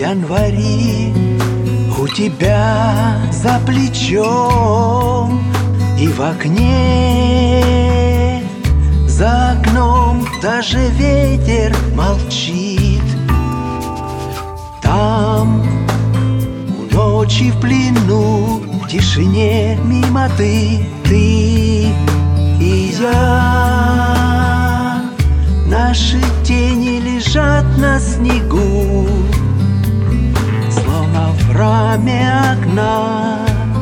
январи у тебя за плечом, и в окне за окном даже ветер молчит. Там у ночи в плену, в тишине мимо ты и я. Наши тени лежат на снегу, словно в раме окна,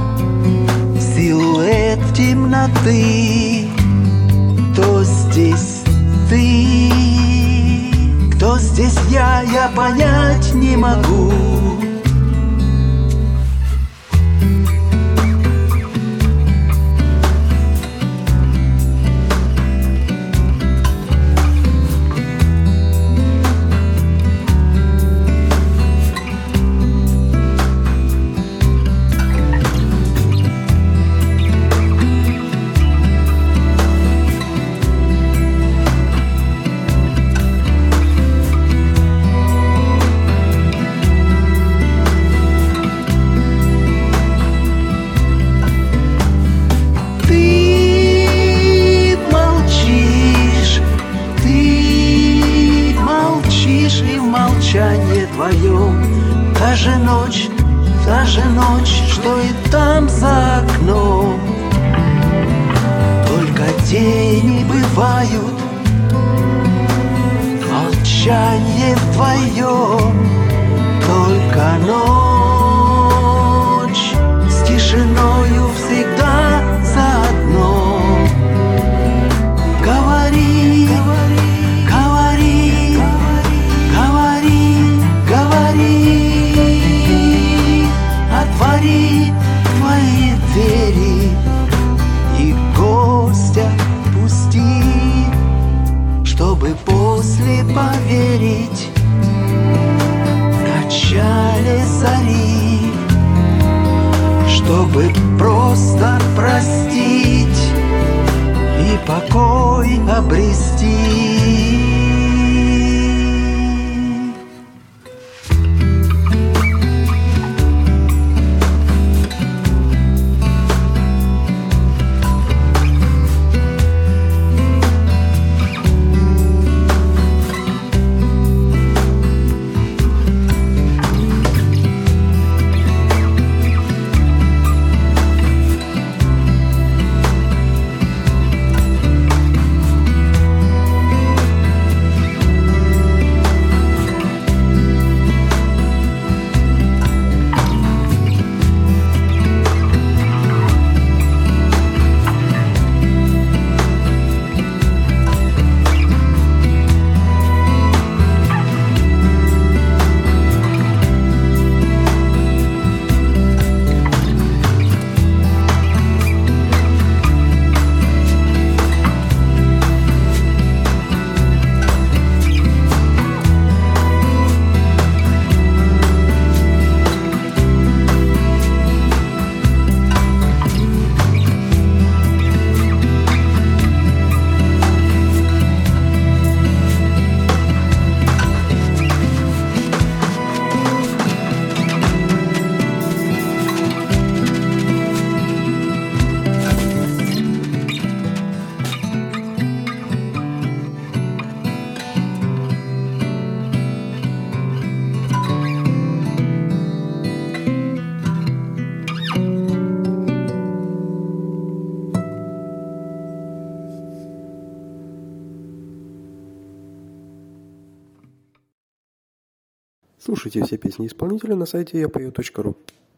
силуэт темноты. Кто здесь ты, кто здесь я понять не могу. Твоем та же ночь, что и там за окном. Только тени бывают, молчанье вдвоем. Только ночь с тишиною всегда заодно. Говори, отвори твои двери и гостя пусти, чтобы после поверить в начале зари, чтобы просто простить и покой обрести. Слушайте все песни исполнителя на сайте yapою.ru.